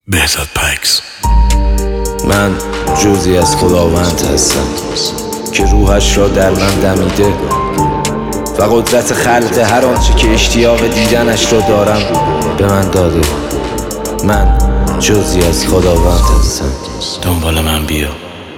بهزاد پکس. من جزئی از خداوند هستم که روحش را در من دمیده و قدرت خلق هر آنچه که اشتیاق دیدنش را دارم به من داده. من جزئی از خداوند هستم. دنبال من بیا.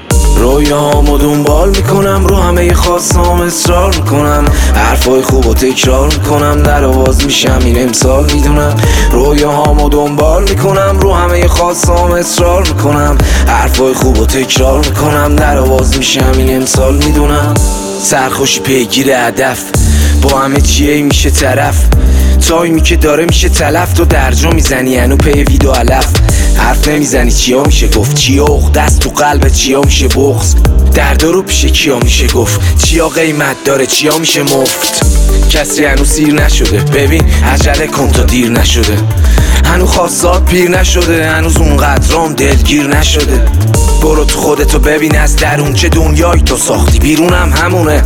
رویاهامو دنبال میکنم، رو همه خواستام اصرار میکنم، حرفای خوبو تکرار میکنم، در آواز میشم این امسال میدونم. رویاهامو دنبال میکنم، رو همه خواستام اصرار میکنم، حرفای خوبو تکرار میکنم، در آواز میشم این امسال میدونم. سرخوشی پیگیر هدف، با همه چیه میشه طرف، تایمی که داره میشه تلف. تو درجا میزنی هنو پی ویدو علف، حرف نمیزنی چیا میشه گفت، چیا اخ دست تو قلبت، چیا میشه بغض، دردا رو پیش کیا میشه گفت، چیا قیمت داره، چیا میشه مفت. کسی هنو سیر نشده، ببین عجله کن تا دیر نشده، هنو خواستات پیر نشده، هنوز اونقدرام دلگیر نشده. برو تو خودتو ببین از درون چه دنیایی تو ساختی، بیرونم همونه.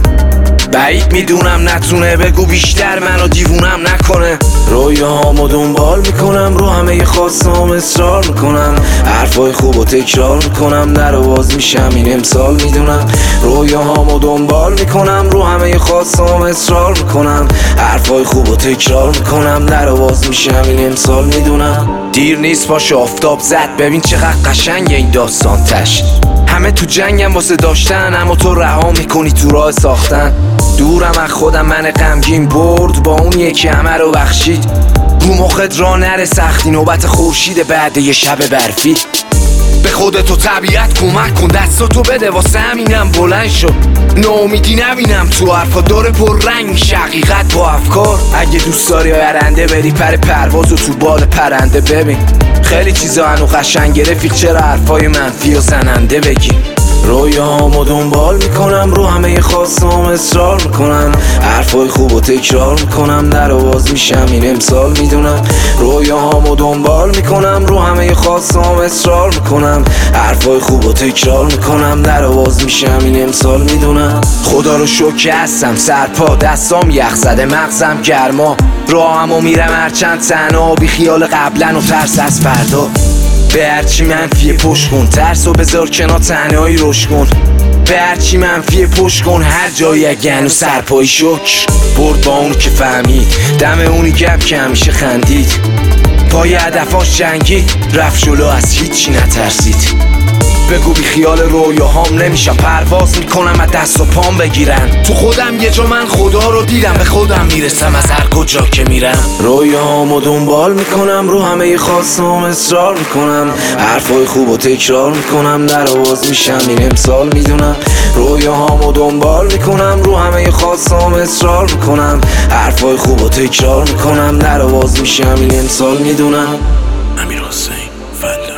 بعید میدونم نتونه بگو بیشتر منو دیوونم نکنه. رویاهامو دنبال میکنم، رو همه خواستام اصرار میکنم، حرفای خوبو تکرار میکنم، در آواز میشم این امسال میدونم. رویاهامو دنبال میکنم، رو همه خواستام اصرار میکنم، حرفای خوبو تکرار میکنم، در آواز میشم این امسال میدونم. دیر نیست باشه آفتاب زد، ببین چقدر قشنگه این داستان تش. همه تو جنگم واسه داشتن، اما تو رها میکنی تو راه ساختن. دورم از خودم من غمگین برد، با اون یکی همه رو بخشید. رو مخت را نره سختی، نوبت خورشید بعد یه شب برفی. به خودتو طبیعت کمک کن، دستاتو بده واسه همینم بلند شو. ناامیدی نبینم تو حرفا، داره پر رنگ میشه حقیقت با افکار. اگه دوست داری آینده بری پر پروازو تو بال پرنده ببین. خیلی چیزا هنو قشنگه رفیق، چرا حرفای منفی و زننده بگی. رویاهامو دنبال میکنم، رو همه خواستام اصرار میکنم، حرفای خوبو تکرار میکنم، در آواز میشم این امسال میدونم. رویاهامو دنبال میکنم، رو همه خواستام اصرار میکنم، حرفای خوبو تکرار میکنم، در آواز میشم این امسال میدونم. خدا رو شکر هستم سرپا، دستام یخ زده مغزم گرما، راهمو میرم هرچند تنها، بی خیال قبلن و ترس از فردا. به هرچی منفیه پشت کن، ترس و بذار کنار، تنهایی روش کن. به هرچی منفیه پشت کن، هر جایی اگه هنو سرپایی شکر برد با اونو که فهمید، دم اونی گم که همیشه خندید، پای هدفاش جنگید، رفت جلو از هیچی نترسید. بگو بی خیال رویاهام نمیشم، پرواز میکنم از دست و پام بگیرن. تو خودم یه جا من خدا رو دیدم، به خودم میرسم از هر کجا که میرم. رویاهامو دنبال میکنم، رو همه خواستام اصرار میکنم، حرفای خوبو تکرار میکنم، در آواز میشم این امسال میدونم. رویاهامو دنبال میکنم، رو همه خواستام اصرار میکنم، حرفای خوبو تکرار میکنم، در آواز میشم این امسال میدونم. امیرحسین فلا.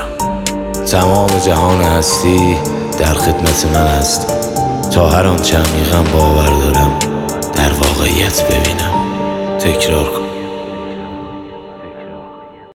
تمام جهان هستی در خدمت من است، تا هر آنچه عمیقاً باور دارم در واقعیت ببینم. تکرار کن.